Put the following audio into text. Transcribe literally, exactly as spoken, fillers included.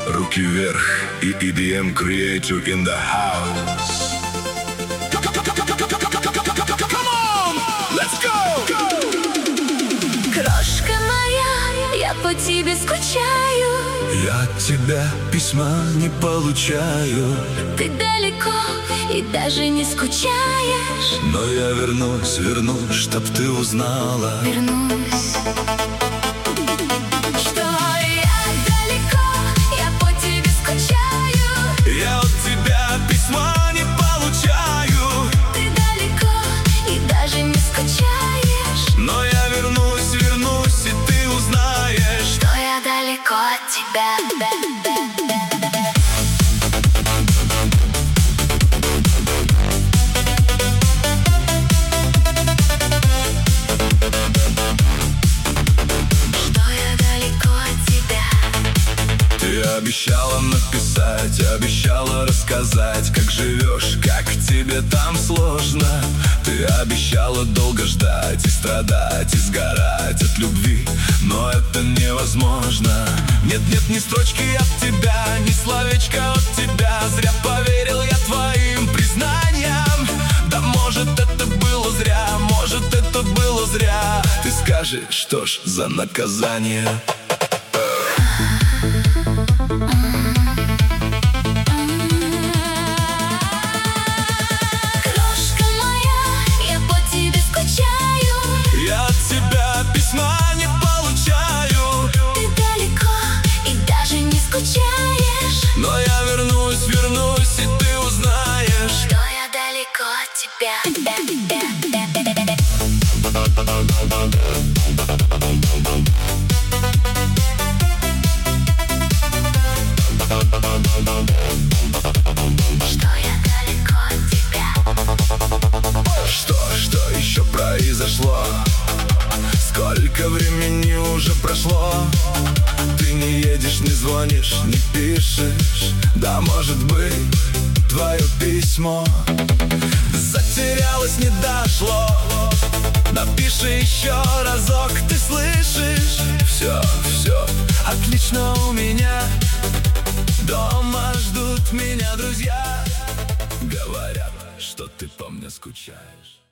Руки вверх и и ди эм creator in the house. Крошка моя, я по тебе скучаю. Я от тебя письма не получаю. Ты далеко и даже не скучаешь. Но я вернусь, вернусь, чтоб ты узнала. Вернусь. Что я далеко, я по тебе скучаю. Я от тебя письма не получаю. Ты далеко и даже не скучаешь. Но я вернусь, вернусь, и ты узнаешь, что я далеко от тебя. Обещала написать, обещала рассказать, как живешь, как тебе там сложно. Ты обещала долго ждать и страдать, и сгорать от любви, но это невозможно. Нет-нет, ни строчки от тебя, ни словечка от тебя. Зря поверил я твоим признаниям. Да может это было зря, может это было зря. Ты скажешь, что ж за наказание? Но я вернусь, вернусь, и ты узнаешь, что я далеко от тебя. Что я далеко от тебя. Что, что еще произошло? Сколько времени уже прошло? Ты не едешь, не звонишь, не пишешь. Да, может быть, твое письмо затерялось, не дошло. Напиши еще разок, ты слышишь? Все, все, отлично у меня. Дома ждут меня друзья. Говорят, что ты по мне скучаешь.